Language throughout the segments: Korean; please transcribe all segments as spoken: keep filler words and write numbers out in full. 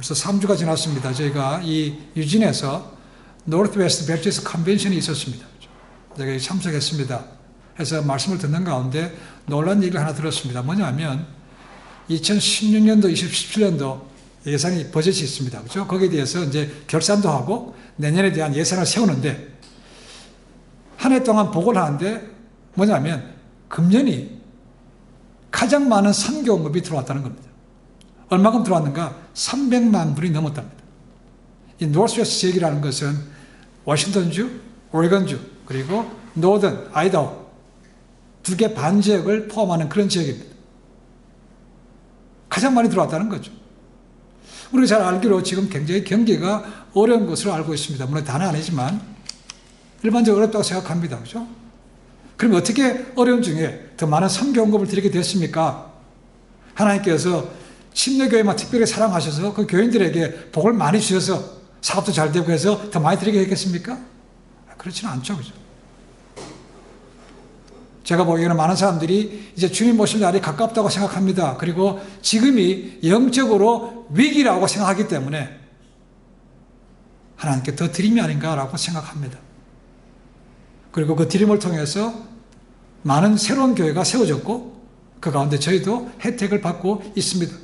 벌써 삼 주가 지났습니다. 저희가 이 유진에서 노르트웨스트 베프티스트 컨벤션이 있었습니다. 제가 참석했습니다. 해서 말씀을 듣는 가운데 놀란 얘기를 하나 들었습니다. 뭐냐면 이천십육 년도, 이천십칠 년도 예산이 버젯이 있습니다. 그렇죠? 거기에 대해서 이제 결산도 하고 내년에 대한 예산을 세우는데 한 해 동안 보고를 하는데 뭐냐면 금년이 가장 많은 선교 응급이 들어왔다는 겁니다. 얼마큼 들어왔는가? 삼백만 불이 넘었답니다. 이 노스웨스트 지역이라는 것은 워싱턴주, 오레곤주, 그리고 노던, 아이다호 두 개 반 지역을 포함하는 그런 지역입니다. 가장 많이 들어왔다는 거죠. 우리가 잘 알기로 지금 굉장히 경기가 어려운 것으로 알고 있습니다. 물론 다는 아니지만 일반적으로 어렵다고 생각합니다. 그렇죠? 그럼 어떻게 어려움 중에 더 많은 선교 헌금을 드리게 됐습니까? 하나님께서 침례교회만 특별히 사랑하셔서 그 교인들에게 복을 많이 주셔서 사업도 잘 되고 해서 더 많이 드리게 했겠습니까? 그렇지는 않죠. 그죠? 제가 보기에는 많은 사람들이 이제 주님 오실 날이 가깝다고 생각합니다. 그리고 지금이 영적으로 위기라고 생각하기 때문에 하나님께 더 드림이 아닌가라고 생각합니다. 그리고 그 드림을 통해서 많은 새로운 교회가 세워졌고 그 가운데 저희도 혜택을 받고 있습니다.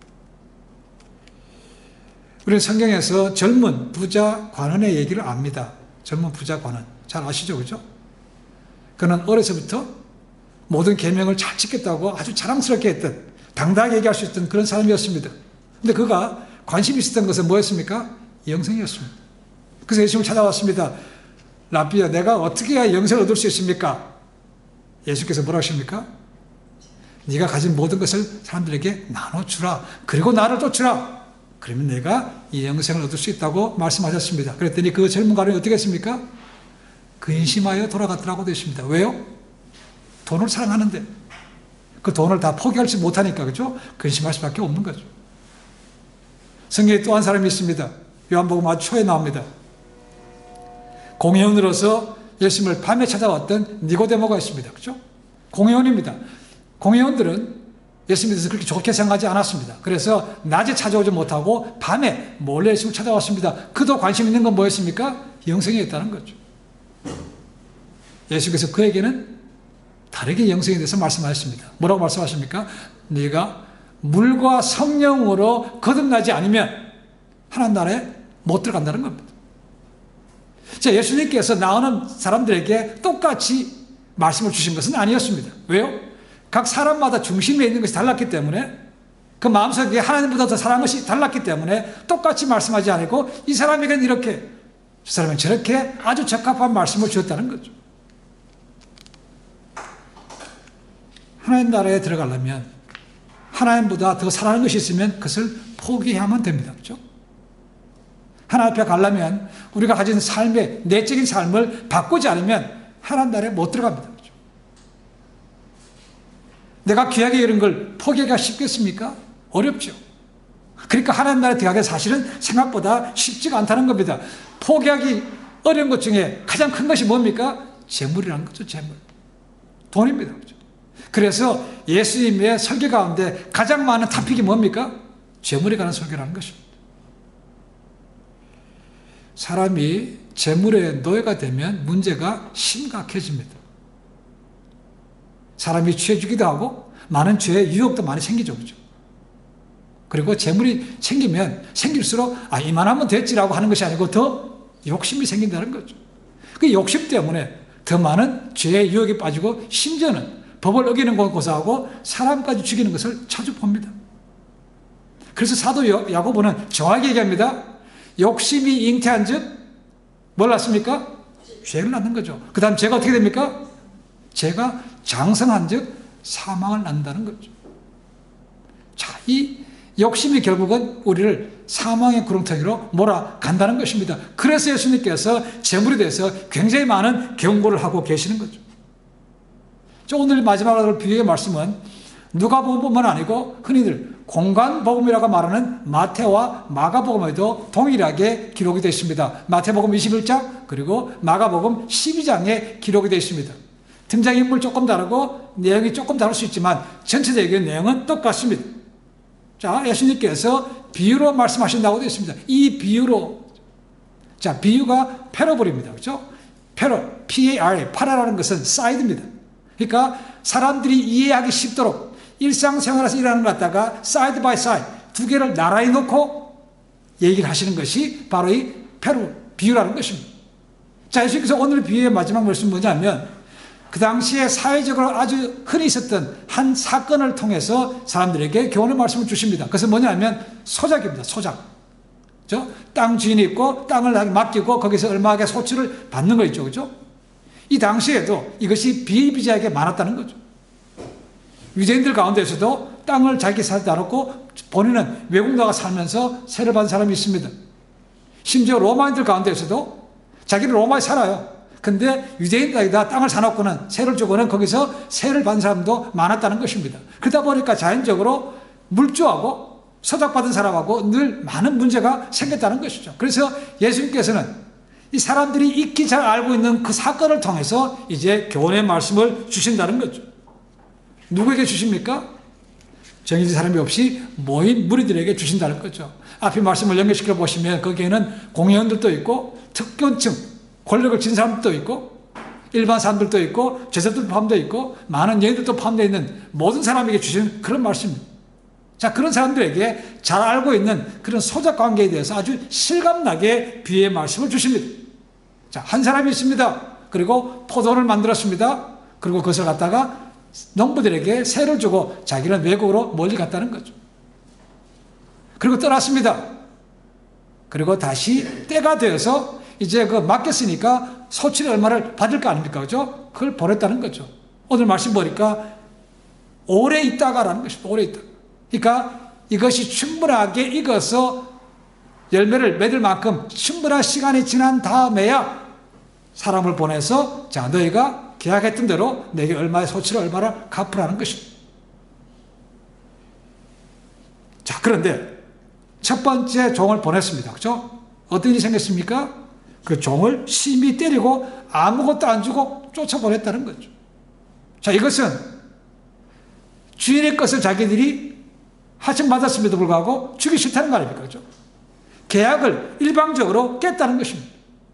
우리는 성경에서 젊은 부자 관원의 얘기를 압니다. 젊은 부자 관원. 잘 아시죠? 그죠? 그는 어려서부터 모든 계명을 잘 지켰다고 아주 자랑스럽게 했던, 당당하게 얘기할 수 있던 그런 사람이었습니다. 근데 그가 관심이 있었던 것은 뭐였습니까? 영생이었습니다. 그래서 예수님을 찾아왔습니다. 라비야, 내가 어떻게 해야 영생을 얻을 수 있습니까? 예수께서 뭐라고 하십니까? 네가 가진 모든 것을 사람들에게 나눠주라. 그리고 나를 쫓으라. 그러면 내가 이 영생을 얻을 수 있다고 말씀하셨습니다. 그랬더니 그 젊은 가론이 어떻게 했습니까? 근심하여 돌아갔더라고 되십니다. 왜요? 돈을 사랑하는데 그 돈을 다 포기하지 못하니까, 그죠? 근심할 수밖에 없는 거죠. 성경에 또 한 사람이 있습니다. 요한복음 아주 초에 나옵니다. 공회원으로서 예수님을 밤에 찾아왔던 니고데모가 있습니다. 그죠? 공회원입니다. 공회원들은 예수님에 대해서 그렇게 좋게 생각하지 않았습니다. 그래서 낮에 찾아오지 못하고 밤에 몰래 예수님을 찾아왔습니다. 그도 관심 있는 건 뭐였습니까? 영생이었다는 거죠. 예수께서 그에게는 다르게 영생에 대해서 말씀하셨습니다. 뭐라고 말씀하십니까? 네가 물과 성령으로 거듭나지 않으면 하나님 나라에 못 들어간다는 겁니다. 자, 예수님께서 나오는 사람들에게 똑같이 말씀을 주신 것은 아니었습니다. 왜요? 각 사람마다 중심에 있는 것이 달랐기 때문에, 그 마음속에 하나님보다 더 사랑하는 것이 달랐기 때문에 똑같이 말씀하지 않고 이 사람에게는 이렇게, 저 사람은 저렇게 아주 적합한 말씀을 주었다는 거죠. 하나님 나라에 들어가려면 하나님보다 더 사랑하는 것이 있으면 그것을 포기하면 됩니다. 그렇죠? 하나님 앞에 가려면 우리가 가진 삶의 내적인 삶을 바꾸지 않으면 하나님 나라에 못 들어갑니다. 그렇죠? 내가 귀하게 이런 걸 포기하기가 쉽겠습니까? 어렵죠. 그러니까 하나님 나라에 들어가기 사실은 생각보다 쉽지가 않다는 겁니다. 포기하기 어려운 것 중에 가장 큰 것이 뭡니까? 재물이라는 거죠. 재물. 돈입니다. 그렇죠? 그래서 예수님의 설교 가운데 가장 많은 토픽이 뭡니까? 재물에 관한 설교라는 것입니다. 사람이 재물의 노예가 되면 문제가 심각해집니다. 사람이 취해주기도 하고 많은 죄의 유혹도 많이 생기죠. 그렇죠? 그리고 재물이 생기면 생길수록 아, 이만하면 됐지라고 하는 것이 아니고 더 욕심이 생긴다는 거죠. 그 욕심 때문에 더 많은 죄의 유혹에 빠지고 심지어는 법을 어기는 것 고사하고 사람까지 죽이는 것을 자주 봅니다. 그래서 사도 야고보는 정확히 얘기합니다. 욕심이 잉태한 즉 뭘 낳습니까? 죄를 낳는 거죠. 그 다음 죄가 어떻게 됩니까? 죄가 장성한 즉 사망을 낳는다는 거죠. 자, 이 욕심이 결국은 우리를 사망의 구렁텅이로 몰아간다는 것입니다. 그래서 예수님께서 재물에 대해서 굉장히 많은 경고를 하고 계시는 거죠. 저 오늘 마지막으로 비유의 말씀은 누가복음뿐만 아니고 흔히들 공간복음이라고 말하는 마태와 마가복음에도 동일하게 기록이 되어 있습니다. 마태복음 이십일 장 그리고 마가복음 십이 장에 기록이 되어 있습니다. 등장인물 조금 다르고 내용이 조금 다를 수 있지만 전체적인 내용은 똑같습니다. 자, 예수님께서 비유로 말씀하신다고 되어 있습니다. 이 비유로, 자, 비유가 패러블입니다. 그렇죠? 패러, P-A-R, 파라라는 것은 사이드입니다. 그러니까 사람들이 이해하기 쉽도록 일상생활에서 일하는 것 갖다가 사이드 바이 사이드 두 개를 나란히 놓고 얘기를 하시는 것이 바로 이 패러블, 비유라는 것입니다. 자, 예수님께서 오늘 비유의 마지막 말씀은 뭐냐면 그 당시에 사회적으로 아주 흔히 있었던 한 사건을 통해서 사람들에게 교훈의 말씀을 주십니다. 그것은 뭐냐면 소작입니다. 소작. 그죠? 땅 주인이 있고 땅을 맡기고 거기서 얼마의 소출을 받는 거 있죠. 그죠? 이 당시에도 이것이 비일비재하게 많았다는 거죠. 유대인들 가운데서도 땅을 자기 살지 않았고 본인은 외국 나가 살면서 세를 받은 사람이 있습니다. 심지어 로마인들 가운데서도 자기는 로마에 살아요. 근데 유대인들에다 땅을 사놓고는 세를 주고는 거기서 세를 받은 사람도 많았다는 것입니다. 그러다 보니까 자연적으로 물주하고 서작받은 사람하고 늘 많은 문제가 생겼다는 것이죠. 그래서 예수님께서는 이 사람들이 익히 잘 알고 있는 그 사건을 통해서 이제 교훈의 말씀을 주신다는 거죠. 누구에게 주십니까? 정해진 사람이 없이 모인 무리들에게 주신다는 거죠. 앞에 말씀을 연결시켜 보시면 거기에는 공회원들도 있고 특권층, 권력을 쥔 사람들도 있고 일반 사람들도 있고 제사들도 포함되어 있고 많은 여인들도 포함되어 있는 모든 사람에게 주시는 그런 말씀입니다. 자, 그런 사람들에게 잘 알고 있는 그런 소작 관계에 대해서 아주 실감나게 비유의 말씀을 주십니다. 자, 한 사람이 있습니다. 그리고 포도를 만들었습니다. 그리고 그것을 갖다가 농부들에게 세를 주고 자기는 외국으로 멀리 갔다는 거죠. 그리고 떠났습니다. 그리고 다시 때가 되어서 이제 그 맡겼으니까 소출의 얼마를 받을 거 아닙니까? 그죠? 그걸 보냈다는 거죠. 오늘 말씀 보니까 오래 있다가라는 것입니다. 오래 있다. 그러니까 이것이 충분하게 익어서 열매를 맺을 만큼 충분한 시간이 지난 다음에야 사람을 보내서 자, 너희가 계약했던 대로 내게 얼마의 소출을 얼마를 갚으라는 것입니다. 자, 그런데 첫 번째 종을 보냈습니다. 그렇죠? 어떤 일이 생겼습니까? 그 종을 심히 때리고 아무것도 안 주고 쫓아보냈다는 거죠. 자, 이것은 주인의 것을 자기들이 하청받았음에도 불구하고 주기 싫다는 말입니까? 그렇죠? 계약을 일방적으로 깼다는 것입니다.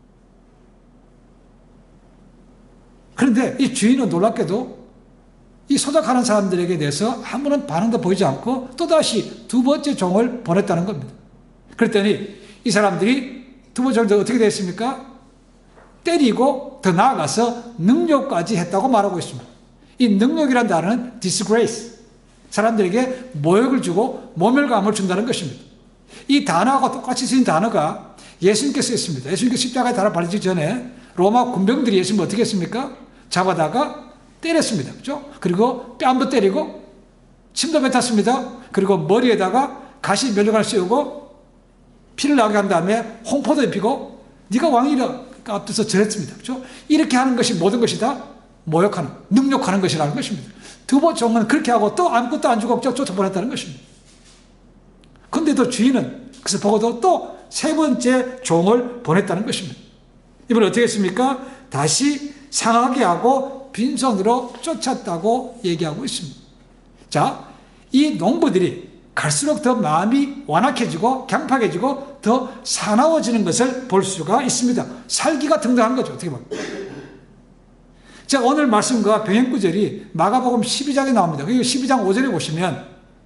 그런데 이 주인은 놀랍게도 이 소작하는 사람들에게 대해서 아무런 반응도 보이지 않고 또다시 두 번째 종을 보냈다는 겁니다. 그랬더니 이 사람들이 두 번째 종도 어떻게 됐습니까? 때리고 더 나아가서 능욕까지 했다고 말하고 있습니다. 이 능욕이라는 단어는 disgrace, 사람들에게 모욕을 주고 모멸감을 준다는 것입니다. 이 단어하고 똑같이 쓰인 단어가 예수님께서 쓰였습니다. 예수님께서 십자가에 달아 발리기 전에 로마 군병들이 예수님을 어떻게 했습니까? 잡아다가 때렸습니다. 그렇죠? 그리고 뺨도 때리고 침도 뱉었습니다. 그리고 머리에다가 가시 면류관을 씌우고 피를 나오게 한 다음에 홍포도 입히고 네가 왕이라 앞에서 절했습니다. 그렇죠? 이렇게 하는 것이 모든 것이 다 모욕하는, 능욕하는 것이라는 것입니다. 두 번째 종은 그렇게 하고 또 아무것도 안 주고 쫓아보냈다는 것입니다. 근데도 주인은 그래서 보고도 또 세 번째 종을 보냈다는 것입니다. 이번에 어떻게 했습니까? 다시 상하게 하고 빈손으로 쫓았다고 얘기하고 있습니다. 자, 이 농부들이 갈수록 더 마음이 완악해지고 강팍해지고 더 사나워지는 것을 볼 수가 있습니다. 살기가 등등한 거죠. 어떻게 보면. 자, 오늘 말씀과 병행구절이 마가복음 십이 장에 나옵니다. 그리고 십이 장 오 절에 보시면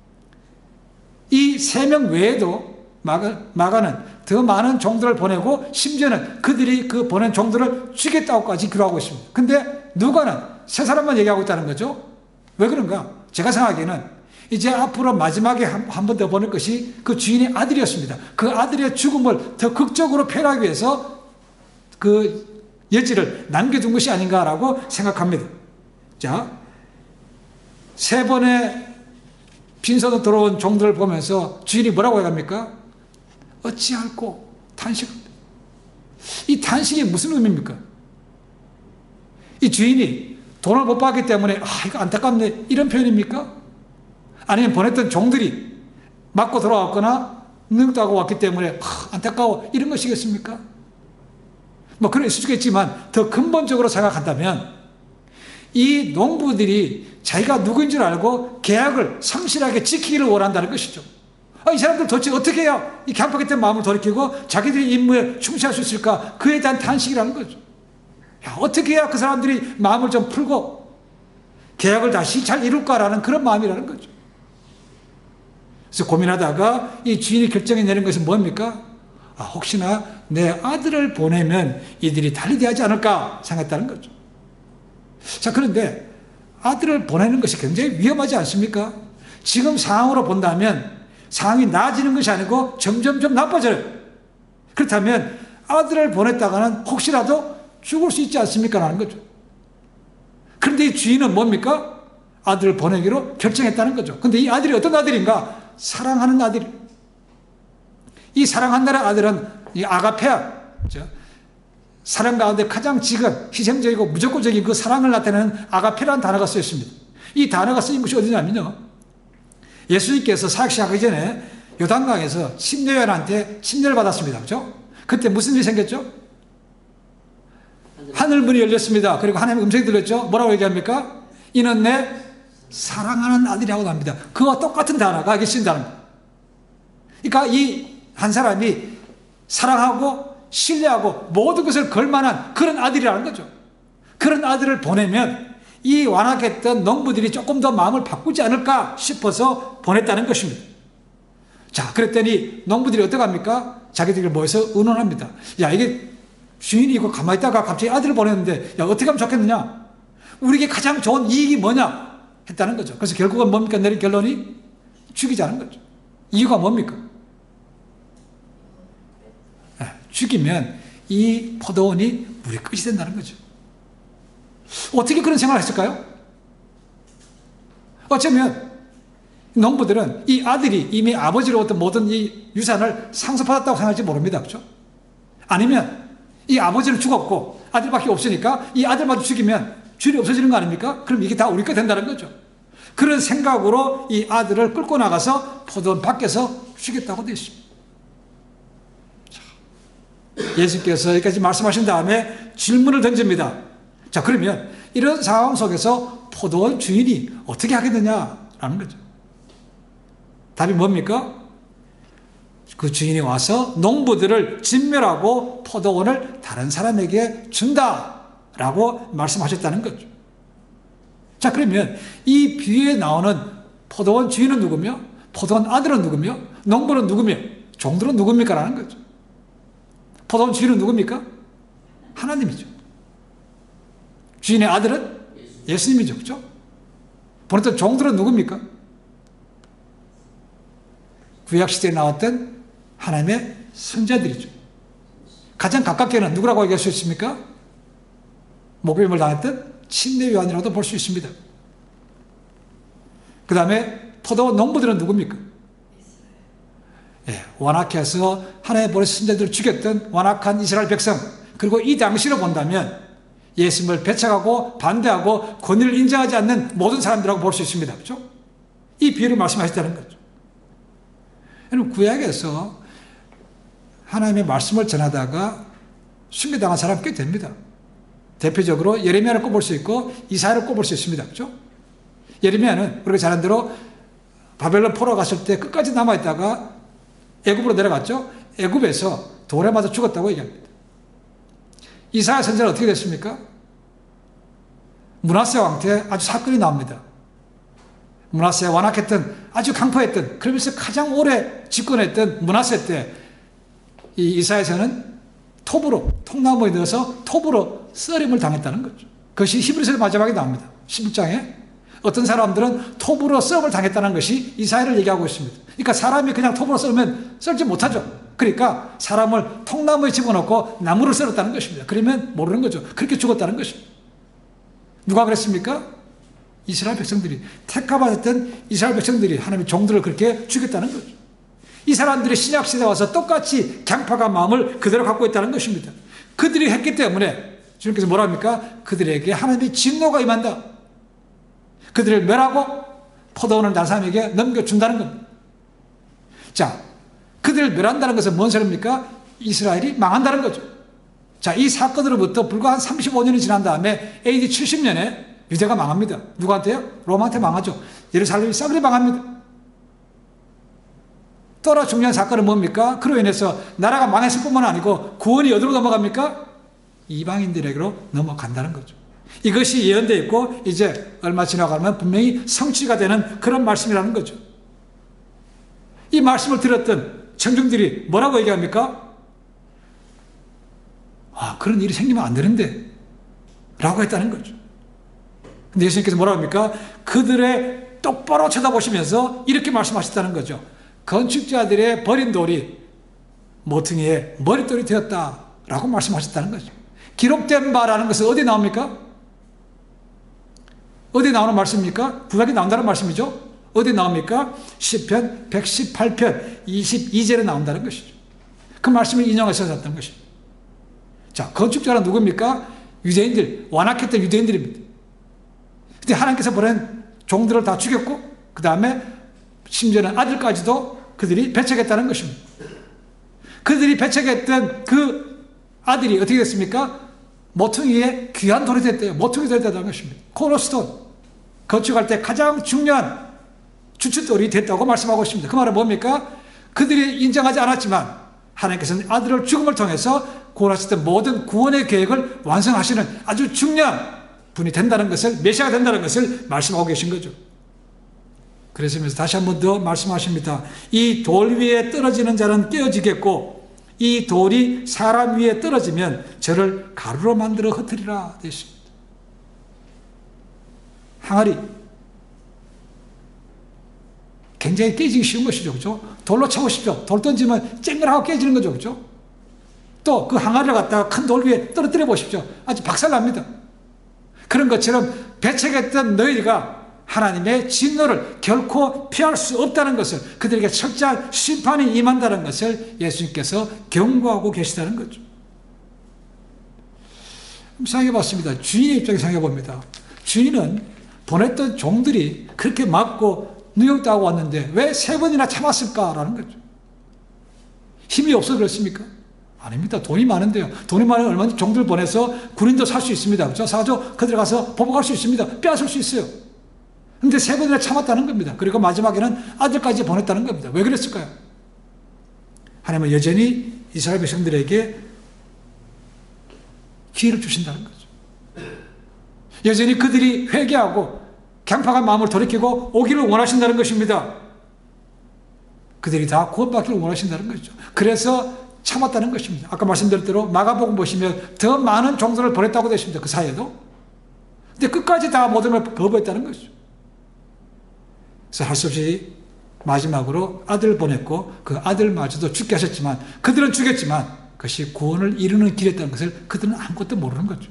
이 세 명 외에도 마가, 마가는 더 많은 종들을 보내고 심지어는 그들이 그 보낸 종들을 죽였다고까지 기록하고 있습니다. 근데 누가는 세 사람만 얘기하고 있다는 거죠. 왜 그런가? 제가 생각하기에는 이제 앞으로 마지막에 한 번 더 보낼 것이 그 주인의 아들이었습니다. 그 아들의 죽음을 더 극적으로 표현하기 위해서 그 여지를 남겨둔 것이 아닌가라고 생각합니다. 자, 세 번의 빈손으로 들어온 종들을 보면서 주인이 뭐라고 해갑니까? 어찌할꼬 탄식합니다. 이 탄식이 무슨 의미입니까? 이 주인이 돈을 못 받기 때문에 아 이거 안타깝네 이런 표현입니까? 아니면 보냈던 종들이 맞고 돌아왔거나 능력도 하고 왔기 때문에 아, 안타까워 이런 것이겠습니까? 뭐 그럴 수 있겠지만 더 근본적으로 생각한다면 이 농부들이 자기가 누구인 줄 알고 계약을 성실하게 지키기를 원한다는 것이죠. 아, 이 사람들 도대체 어떻게 해야 이 강팍했던 마음을 돌이키고 자기들의 임무에 충실할 수 있을까? 그에 대한 탄식이라는 거죠. 야, 어떻게 해야 그 사람들이 마음을 좀 풀고 계약을 다시 잘 이룰까라는 그런 마음이라는 거죠. 그래서 고민하다가 이 주인이 결정해 내는 것은 뭡니까? 아, 혹시나 내 아들을 보내면 이들이 달리 대하지 않을까 생각했다는 거죠. 자, 그런데 아들을 보내는 것이 굉장히 위험하지 않습니까? 지금 상황으로 본다면 상황이 나아지는 것이 아니고 점점점 나빠져요. 그렇다면 아들을 보냈다가는 혹시라도 죽을 수 있지 않습니까? 라는 거죠. 그런데 이 주인은 뭡니까? 아들을 보내기로 결정했다는 거죠. 그런데 이 아들이 어떤 아들인가? 사랑하는 아들. 이 사랑한다는 아들은 이 아가페아, 사랑 가운데 가장 지금 희생적이고 무조건적인 그 사랑을 나타내는 아가페라는 단어가 쓰였습니다. 이 단어가 쓰인 것이 어디냐면요, 예수님께서 사역 시작하기 전에 요단강에서 침례요한한테 침례를 받았습니다. 그렇죠? 그때 무슨 일이 생겼죠? 하늘문이 열렸습니다. 그리고 하나님의 음성이 들렸죠? 뭐라고 얘기합니까? 이는 내 사랑하는 아들이라고 합니다. 그와 똑같은 단어가 여기 쓰인 단어입니다. 그러니까 이 한 사람이 사랑하고 신뢰하고 모든 것을 걸 만한 그런 아들이라는 거죠. 그런 아들을 보내면 이 완악했던 농부들이 조금 더 마음을 바꾸지 않을까 싶어서 보냈다는 것입니다. 자, 그랬더니 농부들이 어떡합니까? 자기들이 모여서 의논합니다. 야, 이게 주인이 이거 가만히 있다가 갑자기 아들을 보냈는데, 야, 어떻게 하면 좋겠느냐? 우리에게 가장 좋은 이익이 뭐냐? 했다는 거죠. 그래서 결국은 뭡니까? 내린 결론이 죽이자는 거죠. 이유가 뭡니까? 네, 죽이면 이 포도원이 물이 끝이 된다는 거죠. 어떻게 그런 생각을 했을까요? 어쩌면 농부들은 이 아들이 이미 아버지로부터 모든 이 유산을 상속받았다고 생각할지 모릅니다. 그렇죠? 아니면 이 아버지는 죽었고 아들밖에 없으니까 이 아들마저 죽이면 주인이 없어지는 거 아닙니까? 그럼 이게 다 우리 거 된다는 거죠. 그런 생각으로 이 아들을 끌고 나가서 포도원 밖에서 죽였다고 되어 있습니다. 예수께서 여기까지 말씀하신 다음에 질문을 던집니다. 자, 그러면 이런 상황 속에서 포도원 주인이 어떻게 하겠느냐라는 거죠. 답이 뭡니까? 그 주인이 와서 농부들을 진멸하고 포도원을 다른 사람에게 준다라고 말씀하셨다는 거죠. 자, 그러면 이 비유에 나오는 포도원 주인은 누구며, 포도원 아들은 누구며, 농부는 누구며, 종들은 누굽니까? 라는 거죠. 포도원 주인은 누굽니까? 하나님이죠. 주인의 아들은 예수님이죠. 그렇죠? 보냈던 종들은 누굽니까? 구약시대에 나왔던 하나님의 선자들이죠. 가장 가깝게는 누구라고 얘기할 수 있습니까? 목배임을 당했던 침례 요한이라고도 볼 수 있습니다. 그 다음에 포도원 농부들은 누굽니까? 예, 완악해서 하나님의 보내신 선자들을 죽였던 완악한 이스라엘 백성, 그리고 이 당시로 본다면 예수님을 배척하고 반대하고 권위를 인정하지 않는 모든 사람들이라고 볼 수 있습니다. 그렇죠? 이 비유를 말씀하셨다는 거죠. 여러분, 구약에서 하나님의 말씀을 전하다가 순교당한 사람 꽤 됩니다. 대표적으로 예레미야를 꼽을 수 있고 이사야를 꼽을 수 있습니다. 그렇죠? 예레미야는 우리가 잘 아는 대로 바벨론 포로 갔을 때 끝까지 남아있다가 애굽으로 내려갔죠. 애굽에서 돌에 맞아 죽었다고 얘기합니다. 이사야 선지자는 어떻게 됐습니까? 므낫세 왕 때 아주 사건이 나옵니다. 므낫세 완악했던, 아주 강포했던, 그러면서 가장 오래 집권했던 므낫세 때 이 이사야서는 톱으로, 통나무에 넣어서 톱으로 썰임을 당했다는 거죠. 그것이 히브리서의 마지막에 나옵니다. 십일 장에 어떤 사람들은 톱으로 썰임을 당했다는 것이 이사야를 얘기하고 있습니다. 그러니까 사람이 그냥 톱으로 썰면 썰지 못하죠. 그러니까 사람을 통나무에 집어넣고 나무를 썰었다는 것입니다. 그러면 모르는 거죠. 그렇게 죽었다는 것입니다. 누가 그랬습니까? 이스라엘 백성들이, 택하받았던 이스라엘 백성들이 하나님의 종들을 그렇게 죽였다는 거죠. 이 사람들이 신약시대에 와서 똑같이 강팍한 마음을 그대로 갖고 있다는 것입니다. 그들이 했기 때문에 주님께서 뭐라 합니까? 그들에게 하나님의 진노가 임한다. 그들을 멸하고 포도원을 다른 사람에게 넘겨준다는 겁니다. 자, 그들을 멸한다는 것은 뭔 소리입니까? 이스라엘이 망한다는 거죠. 자, 이 사건으로부터 불과 한 삼십오 년이 지난 다음에 에이디 칠십 년에 유대가 망합니다. 누구한테요? 로마한테 망하죠. 예루살렘이 싸그리 망합니다. 또 하나 중요한 사건은 뭡니까? 그로 인해서 나라가 망했을 뿐만 아니고 구원이 어디로 넘어갑니까? 이방인들에게로 넘어간다는 거죠. 이것이 예언되어 있고 이제 얼마 지나가면 분명히 성취가 되는 그런 말씀이라는 거죠. 이 말씀을 들었던 청중들이 뭐라고 얘기합니까? 아, 그런 일이 생기면 안 되는데 라고 했다는 거죠. 근데 예수님께서 뭐라고 합니까? 그들의 똑바로 쳐다보시면서 이렇게 말씀하셨다는 거죠. 건축자들의 버린 돌이 모퉁이에 머릿돌이 되었다라고 말씀하셨다는 거죠. 기록된 바라는 것은 어디에 나옵니까? 어디에 나오는 말씀입니까? 구약에 나온다는 말씀이죠. 어디에 나옵니까? 시편 백십팔 편 이십이 절에 나온다는 것이죠. 그 말씀을 인용해서 샀던 것입니다. 자, 건축자는 누굽니까? 유대인들, 완악했던 유대인들입니다. 근데 하나님께서 보낸 종들을 다 죽였고 그 다음에 심지어는 아들까지도 그들이 배척했다는 것입니다. 그들이 배척했던 그 아들이 어떻게 됐습니까? 모퉁이에 귀한 돌이 됐대요. 모퉁이 돌이 됐다는 것입니다. 코너스톤, 건축할 때 가장 중요한 주춧돌이 됐다고 말씀하고 있습니다. 그 말은 뭡니까? 그들이 인정하지 않았지만 하나님께서는 아들을 죽음을 통해서 구원하셨던 모든 구원의 계획을 완성하시는 아주 중요한 분이 된다는 것을, 메시아가 된다는 것을 말씀하고 계신 거죠. 그래서 다시 한 번 더 말씀하십니다. 이 돌 위에 떨어지는 자는 깨어지겠고 이 돌이 사람 위에 떨어지면 저를 가루로 만들어 흩으리라 되십니다. 항아리 굉장히 깨지기 쉬운 것이죠. 그렇죠? 돌로 쳐보십시오. 돌 던지면 쨍글하고 깨지는 거죠. 그렇죠? 또 그 항아리를 갖다가 큰 돌 위에 떨어뜨려 보십시오. 아주 박살납니다. 그런 것처럼 배척했던 너희가 하나님의 진노를 결코 피할 수 없다는 것을, 그들에게 철저한 심판이 임한다는 것을 예수님께서 경고하고 계시다는 거죠. 생각해 봤습니다. 주인의 입장에서 생각해 봅니다. 주인은 보냈던 종들이 그렇게 맞고 누욕도 하고 왔는데 왜 세 번이나 참았을까라는 거죠. 힘이 없어서 그렇습니까? 아닙니다. 돈이 많은데요. 돈이 많으면 얼마든지 종들 보내서 군인도 살 수 있습니다. 그렇죠? 사죠. 그들 가서 보복할 수 있습니다. 빼앗을 수 있어요. 근데 세 번이나 참았다는 겁니다. 그리고 마지막에는 아들까지 보냈다는 겁니다. 왜 그랬을까요? 하나님은 여전히 이스라엘 백성들에게 기회를 주신다는 거죠. 여전히 그들이 회개하고 강팍한 마음을 돌이키고 오기를 원하신다는 것입니다. 그들이 다 구원받기를 원하신다는 거죠. 그래서 참았다는 것입니다. 아까 말씀드린 대로 마가복음 보시면 더 많은 종들을 보냈다고 되십니다. 그 사이에도. 근데 끝까지 다 모든 걸 거부했다는 거죠. 그래서 할 수 없이 마지막으로 아들을 보냈고 그 아들마저도 죽게 하셨지만, 그들은 죽였지만 그것이 구원을 이루는 길이었다는 것을 그들은 아무것도 모르는 거죠.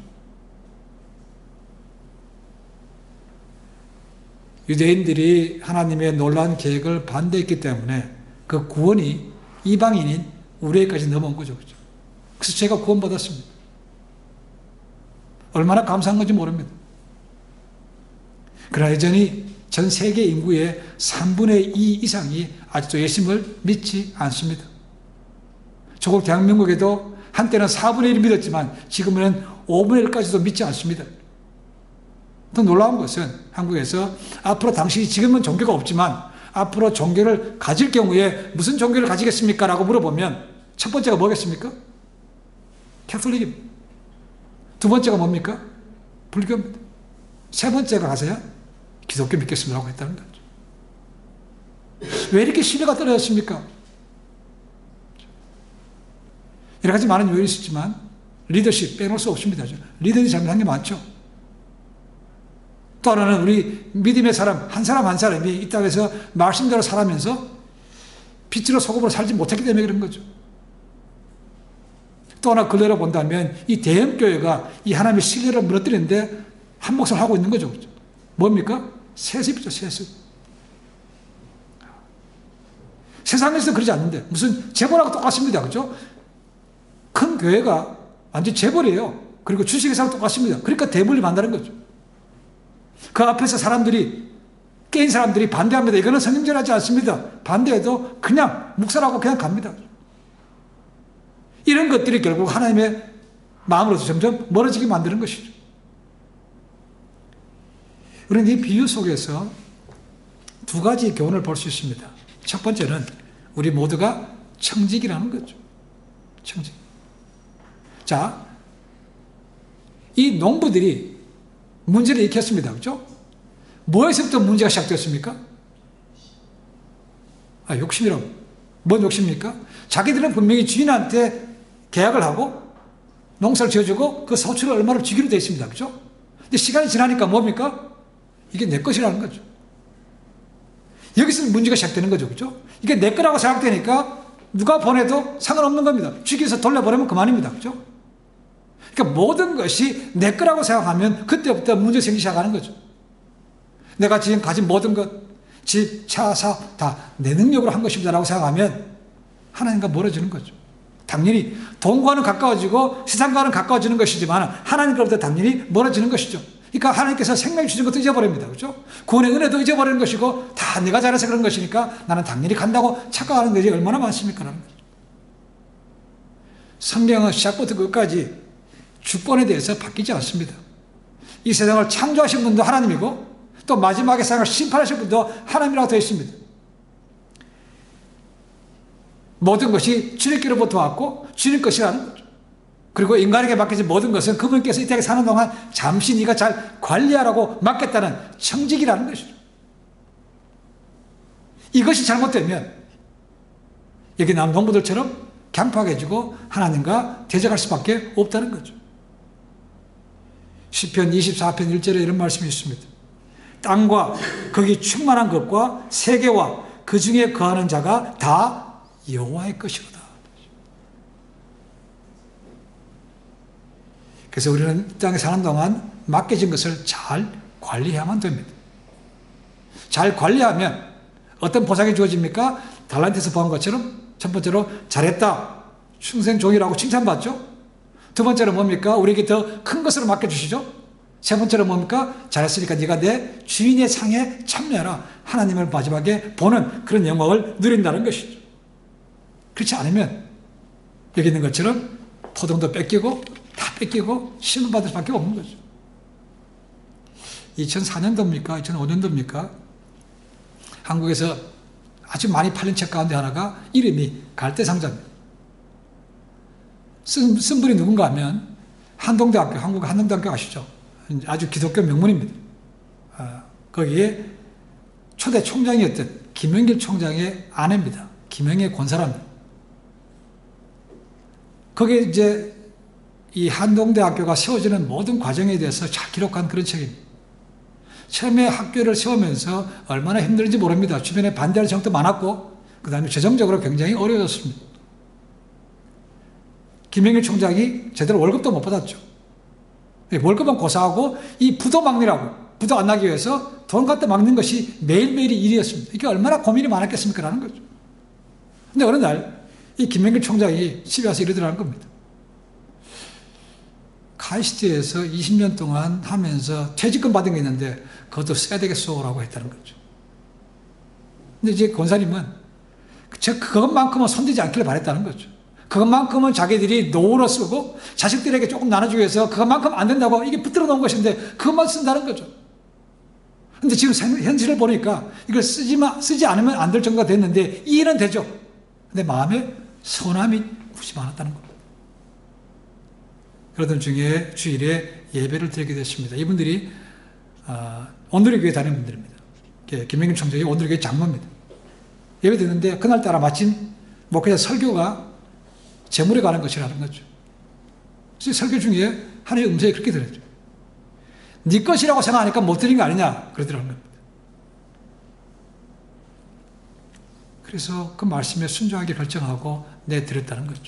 유대인들이 하나님의 놀라운 계획을 반대했기 때문에 그 구원이 이방인인 우리에게까지 넘어온 거죠. 그렇죠? 그래서 제가 구원받았습니다. 얼마나 감사한 건지 모릅니다. 그러나 여전히 전 세계 인구의 삼분의 이 이상이 아직도 예수님을 믿지 않습니다. 조국 대한민국에도 한때는 사분의 일이 믿었지만 지금은 오분의 일까지도 믿지 않습니다. 더 놀라운 것은 한국에서 앞으로 당신이 지금은 종교가 없지만 앞으로 종교를 가질 경우에 무슨 종교를 가지겠습니까? 라고 물어보면 첫 번째가 뭐겠습니까? 캐톨릭입니다. 두 번째가 뭡니까? 불교입니다. 세 번째가 가서야 기독교 믿겠습니다 라고 했다는 거죠. 왜 이렇게 신뢰가 떨어졌습니까? 여러 가지 많은 요인이 있었지만 리더십 빼놓을 수 없습니다. 리더들이 잘못한 게 많죠. 또 하나는 우리 믿음의 사람 한 사람 한 사람이 이 땅에서 말씀대로 살아면서 빛으로 소금으로 살지 못했기 때문에 그런 거죠. 또 하나 근래로 본다면 이 대형교회가 이 하나님의 신뢰를 무너뜨리는데 한 몫을 하고 있는 거죠. 그렇죠? 뭡니까? 세습이죠. 세습. 세상에서 그러지 않는데 무슨 재벌하고 똑같습니다. 그렇죠? 큰 교회가 완전 재벌이에요. 그리고 주식회사랑 똑같습니다. 그러니까 대물림 한다는 거죠. 그 앞에서 사람들이, 깨인 사람들이 반대합니다. 이거는 성경절하지 않습니다. 반대해도 그냥 묵살하고 그냥 갑니다. 이런 것들이 결국 하나님의 마음으로서 점점 멀어지게 만드는 것이죠. 우리는 이 비유 속에서 두 가지 교훈을 볼 수 있습니다. 첫 번째는 우리 모두가 청직이라는 거죠. 청직. 자, 이 농부들이 문제를 일으켰습니다. 그죠? 뭐에서부터 문제가 시작되었습니까? 아, 욕심이라고. 뭔 욕심입니까? 자기들은 분명히 주인한테 계약을 하고 농사를 지어주고 그 소출을 얼마를 주기로 되어 있습니다. 그죠? 근데 시간이 지나니까 뭡니까? 이게 내 것이라는 거죠. 여기서 문제가 시작되는 거죠. 그죠? 이게 내 거라고 생각되니까 누가 보내도 상관없는 겁니다. 주기해서 돌려버리면 그만입니다. 그죠? 그러니까 모든 것이 내 거라고 생각하면 그때부터 문제 생기기 시작하는 거죠. 내가 지금 가진 모든 것, 집, 차, 사, 다 내 능력으로 한 것입니다라고 생각하면 하나님과 멀어지는 거죠. 당연히 돈과는 가까워지고 세상과는 가까워지는 것이지만 하나님께로부터 당연히 멀어지는 것이죠. 그러니까 하나님께서 생명을 주신 것도 잊어버립니다. 그렇죠? 구원의 은혜도 잊어버리는 것이고 다 내가 잘해서 그런 것이니까 나는 당연히 간다고 착각하는 것이 얼마나 많습니까? 라는 거죠. 성경은 시작부터 끝까지 주권에 대해서 바뀌지 않습니다. 이 세상을 창조하신 분도 하나님이고 또 마지막에 세상을 심판하신 분도 하나님이라고 되어 있습니다. 모든 것이 주님께로부터 왔고 주님 것이라는 거죠. 그리고 인간에게 맡겨진 모든 것은 그분께서 이 땅에 사는 동안 잠시 네가 잘 관리하라고 맡겼다는 청직이라는 것이죠. 이것이 잘못되면 여기 남 농부들처럼 강팍해지고 하나님과 대적할 수밖에 없다는 거죠. 시편 이십사 편 일 절에 이런 말씀이 있습니다. 땅과 거기 충만한 것과 세계와 그 중에 거하는 자가 다 여호와의 것이로다. 그래서 우리는 이 땅에 사는 동안 맡겨진 것을 잘 관리해야만 됩니다. 잘 관리하면 어떤 보상이 주어집니까? 달란트에서 보는 것처럼 첫 번째로 잘했다, 충성종이라고 칭찬받죠. 두 번째로 뭡니까? 우리에게 더 큰 것으로 맡겨주시죠. 세 번째로 뭡니까? 잘했으니까 네가 내 주인의 상에 참여해라. 하나님을 마지막에 보는 그런 영광을 누린다는 것이죠. 그렇지 않으면 여기 있는 것처럼 토종도 뺏기고 다 뺏기고 심판받을 수밖에 없는 거죠. 이천사 년도입니까? 이천오 년도입니까? 한국에서 아주 많이 팔린 책 가운데 하나가 이름이 갈대상자입니다. 쓴, 쓴 분이 누군가 하면 한동대학교, 한국 한동대학교 아시죠? 아주 기독교 명문입니다. 아, 거기에 초대 총장이었던 김영길 총장의 아내입니다. 김영애 권사랍니다. 거기에 이제 이 한동대학교가 세워지는 모든 과정에 대해서 잘 기록한 그런 책입니다. 처음에 학교를 세우면서 얼마나 힘들는지 모릅니다. 주변에 반대할 정도 많았고 그 다음에 재정적으로 굉장히 어려웠습니다. 김영일 총장이 제대로 월급도 못 받았죠. 월급은 고사하고 이 부도 막느라고 부도 안 나기 위해서 돈 갖다 막는 것이 매일매일이 일이었습니다. 이게 얼마나 고민이 많았겠습니까? 라는 거죠. 근데 어느 날 이 김영길 총장이 집에 와서 이러더라는 겁니다. 카이스트에서 이십 년 동안 하면서 퇴직금 받은 게 있는데 그것도 써야 되겠소라고 했다는 거죠. 근데 이제 권사님은 저 그것만큼은 손대지 않기를 바랬다는 거죠. 그것만큼은 자기들이 노후로 쓰고 자식들에게 조금 나눠주기 위해서 그것만큼 안 된다고 이게 붙들어 놓은 것인데 그것만 쓴다는 거죠. 근데 지금 현실을 보니까 이걸 쓰지마, 쓰지 않으면 안 될 정도가 됐는데 이해는 되죠. 근데 마음에 서운함이 굳이 많았다는 겁니다. 그러던 중에 주일에 예배를 드리게 됐습니다. 이분들이 어, 온누리교회 다니는 분들입니다. 김영kim 총장이 온누리교회 장로입니다. 예배 드렸는데 그날따라 마침 목회자 설교가 재물에 관한 것이라는 거죠. 그래서 설교 중에 하나님의 음성이 그렇게 들었죠. 네 것이라고 생각하니까 못 드린 거 아니냐 그러더라는 겁니다. 그래서 그 말씀에 순종하기 결정하고 내드렸다는 거죠.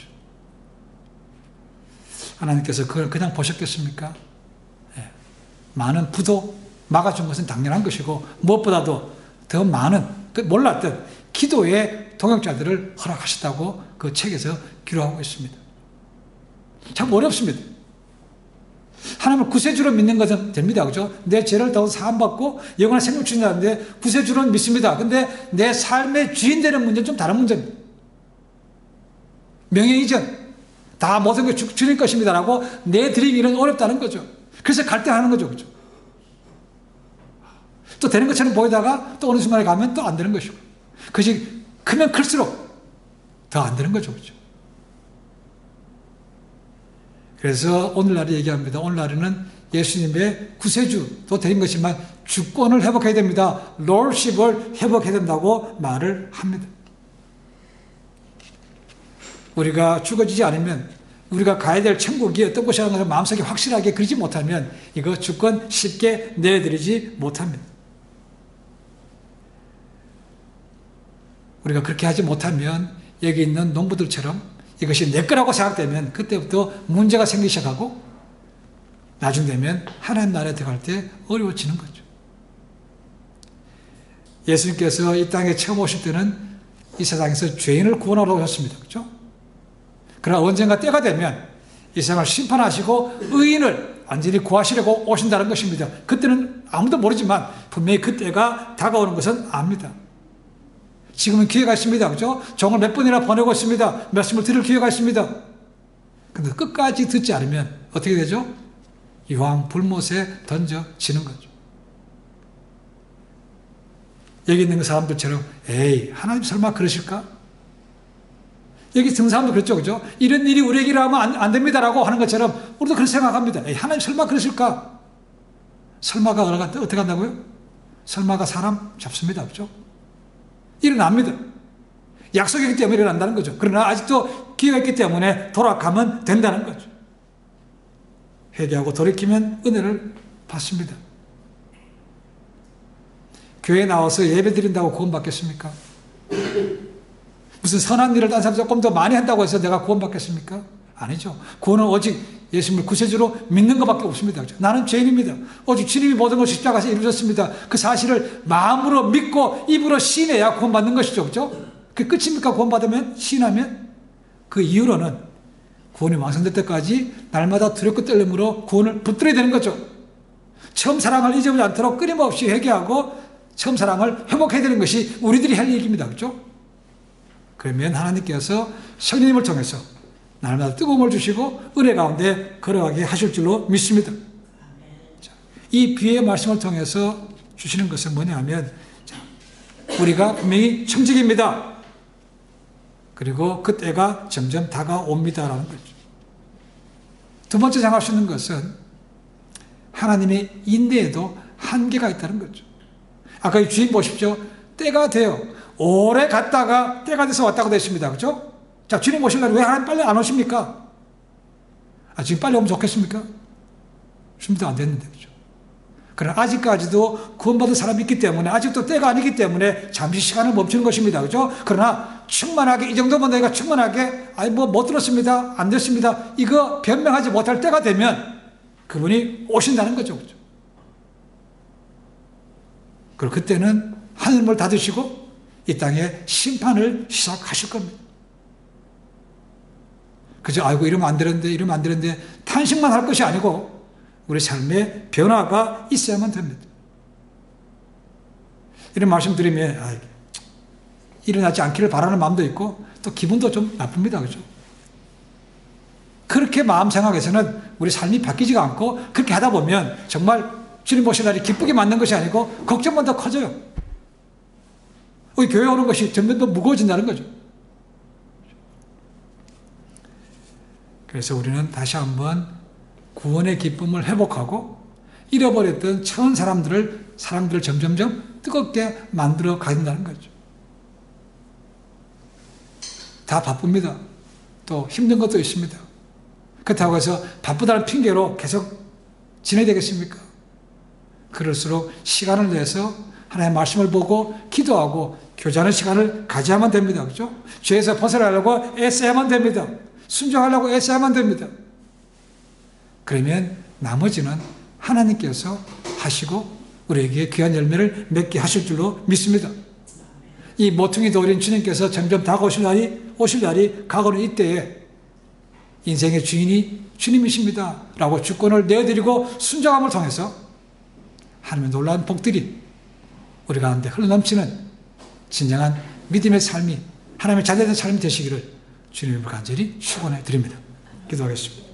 하나님께서 그걸 그냥 보셨겠습니까? 네. 많은 부도 막아준 것은 당연한 것이고 무엇보다도 더 많은 그 몰랐던 기도의 동역자들을 허락하셨다고 그 책에서 기록하고 있습니다. 참 어렵습니다. 하나님을 구세주로 믿는 것은 됩니다. 그죠? 내 죄를 더 사함받고 영원한 생명 주신다는데 구세주로는 믿습니다. 근데 내 삶의 주인 되는 문제는 좀 다른 문제입니다. 명예이전 다 모든 게 주, 주님 것입니다라고 내드리기는 어렵다는 거죠. 그래서 갈등하는 거죠. 그죠? 또 되는 것처럼 보이다가 또 어느 순간에 가면 또 안 되는 것이고 그것이 크면 클수록 더 안 되는 거죠. 그렇죠? 그래서 오늘날에 얘기합니다. 오늘날에는 예수님의 구세주도 된 것이지만 주권을 회복해야 됩니다. 롤십을 회복해야 된다고 말을 합니다. 우리가 죽어지지 않으면 우리가 가야 될 천국이 어떤 곳이라는 것을 마음속에 확실하게 그리지 못하면 이거 주권 쉽게 내드리지 못합니다. 우리가 그렇게 하지 못하면 여기 있는 농부들처럼 이것이 내 거라고 생각되면 그때부터 문제가 생기기 시작하고 나중 되면 하나님 나라에 들어갈 때 어려워지는 거죠. 예수님께서 이 땅에 처음 오실 때는 이 세상에서 죄인을 구원하러 오셨습니다. 그렇죠? 그러나 언젠가 때가 되면 이 세상을 심판하시고 의인을 완전히 구하시려고 오신다는 것입니다. 그때는 아무도 모르지만 분명히 그때가 다가오는 것은 압니다. 지금은 기회가 있습니다. 그죠? 종을 몇 번이나 보내고 있습니다. 말씀을 들을 기회가 있습니다. 근데 끝까지 듣지 않으면 어떻게 되죠? 유황 불못에 던져지는 거죠. 여기 있는 사람들처럼 에이 하나님 설마 그러실까? 여기 든 사람도 그렇죠. 그죠? 이런 일이 우리에게 일어나면 안, 안 됩니다라고 하는 것처럼 우리도 그렇게 생각합니다. 에이 하나님 설마 그러실까? 설마가 어떻게 한다고요? 설마가 사람 잡습니다. 그죠? 일어납니다. 약속이기 때문에 일어난다는 거죠. 그러나 아직도 기회가 있기 때문에 돌아가면 된다는 거죠. 회개하고 돌이키면 은혜를 받습니다. 교회에 나와서 예배 드린다고 구원받겠습니까? 무슨 선한 일을 딴 사람 조금 더 많이 한다고 해서 내가 구원받겠습니까? 아니죠. 구원은 오직 예수님을 구세주로 믿는 것밖에 없습니다. 나는 죄인입니다. 오직 주님이 모든 것을 십자가에서 이루셨습니다. 그 사실을 마음으로 믿고 입으로 신해야 구원받는 것이죠. 그렇죠? 그게 끝입니까? 구원받으면? 신하면? 그 이후로는 구원이 완성될 때까지 날마다 두렵고 떨림으로 구원을 붙들어야 되는 거죠. 처음 사랑을 잊어버리지 않도록 끊임없이 회개하고 처음 사랑을 회복해야 되는 것이 우리들이 할 얘기입니다. 그렇죠? 그러면 하나님께서 성령님을 통해서 날마다 뜨거움을 주시고 은혜 가운데 걸어가게 하실 줄로 믿습니다. 자, 이 비유의 말씀을 통해서 주시는 것은 뭐냐 하면 자, 우리가 분명히 청직입니다. 그리고 그때가 점점 다가옵니다라는 거죠. 두 번째 생각할 수 있는 것은 하나님의 인내에도 한계가 있다는 거죠. 아까 이 주인 보십시오. 때가 돼요. 오래 갔다가 때가 돼서 왔다고 됐습니다. 그렇죠? 자, 주님 오실 날 왜 하나님 빨리 안 오십니까? 아, 지금 빨리 오면 좋겠습니까? 준비도 안 됐는데, 그죠? 그러나 아직까지도 구원받은 사람이 있기 때문에, 아직도 때가 아니기 때문에 잠시 시간을 멈추는 것입니다. 그죠? 그러나 충만하게, 이 정도면 내가 충만하게, 아니, 뭐, 못 들었습니다. 안 됐습니다. 이거 변명하지 못할 때가 되면 그분이 오신다는 거죠. 그죠? 그리고 그때는 하늘문을 닫으시고 이 땅에 심판을 시작하실 겁니다. 그죠? 아이고, 이러면 안 되는데, 이러면 안 되는데, 탄식만 할 것이 아니고, 우리 삶에 변화가 있어야만 됩니다. 이런 말씀 드리면, 아, 일어나지 않기를 바라는 마음도 있고, 또 기분도 좀 나쁩니다. 그죠? 그렇게 마음 생각해서는 우리 삶이 바뀌지가 않고, 그렇게 하다 보면, 정말 주님 보실 날이 기쁘게 맞는 것이 아니고, 걱정만 더 커져요. 우리 교회 오는 것이 점점 더 무거워진다는 거죠. 그래서 우리는 다시 한번 구원의 기쁨을 회복하고 잃어버렸던 처음 사람들을, 사람들을 점점점 뜨겁게 만들어 가진다는 거죠. 다 바쁩니다. 또 힘든 것도 있습니다. 그렇다고 해서 바쁘다는 핑계로 계속 지내야 되겠습니까? 그럴수록 시간을 내서 하나님의 말씀을 보고 기도하고 교제하는 시간을 가져야만 됩니다. 그렇죠? 죄에서 벗어나려고 애써야만 됩니다. 순종하려고 애써야만 됩니다. 그러면 나머지는 하나님께서 하시고 우리에게 귀한 열매를 맺게 하실 줄로 믿습니다. 이 모퉁이 돌인 주님께서 점점 다가오실 날이, 오실 날이 가고는 이때에 인생의 주인이 주님이십니다 라고 주권을 내어드리고 순종함을 통해서 하나님의 놀라운 복들이 우리 가운데 흘러넘치는 진정한 믿음의 삶이, 하나님의 자녀된 삶이 되시기를 주님을 간절히 축원해 드립니다. 기도하겠습니다.